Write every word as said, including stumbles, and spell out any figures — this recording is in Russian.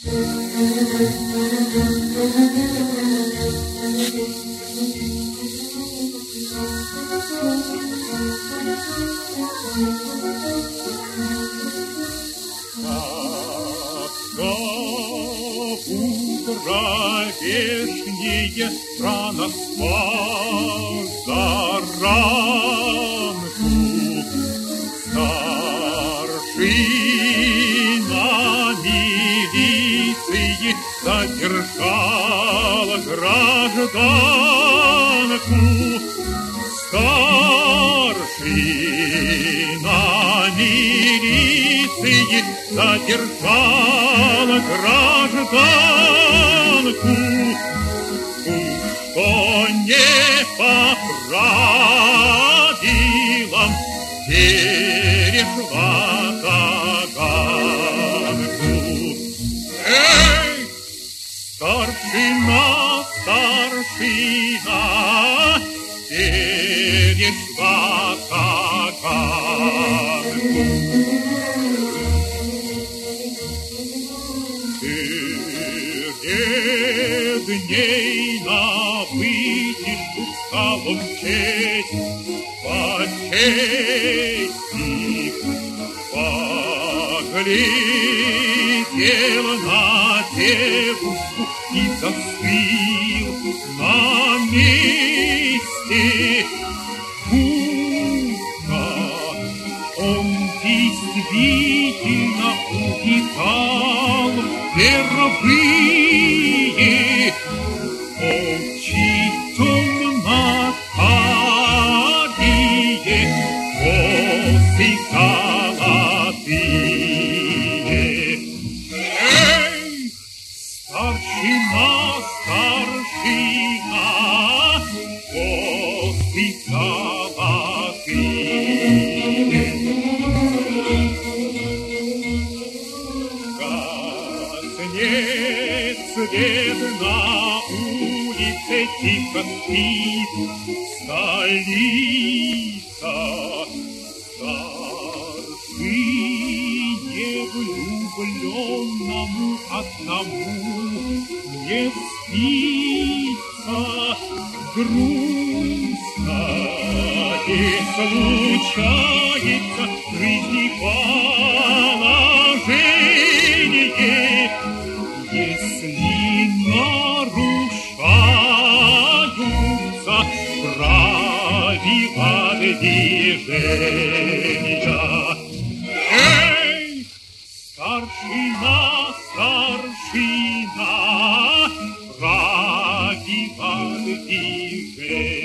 Вешние рано позаранку старшина милиции задержала гражданку. Старшина милиции задержала гражданку. Что не по правилам перешла таганку. Эй, старшина, старшина, перешла таганку. Дней на вытяжку стало честь по чести, поглядел на девушку и застыл на месте. Будто он действительно увидал впервые очи темно-карие, косы золотые. Эй, старшина, старшина, косы золотые. Гаснет свет на улице, тихо спит столица. Старшине влюбленному одному не спится, грустно не случается в жизни положение, если нарушаются правила движения. Эй, старшина, старшина, правила движения.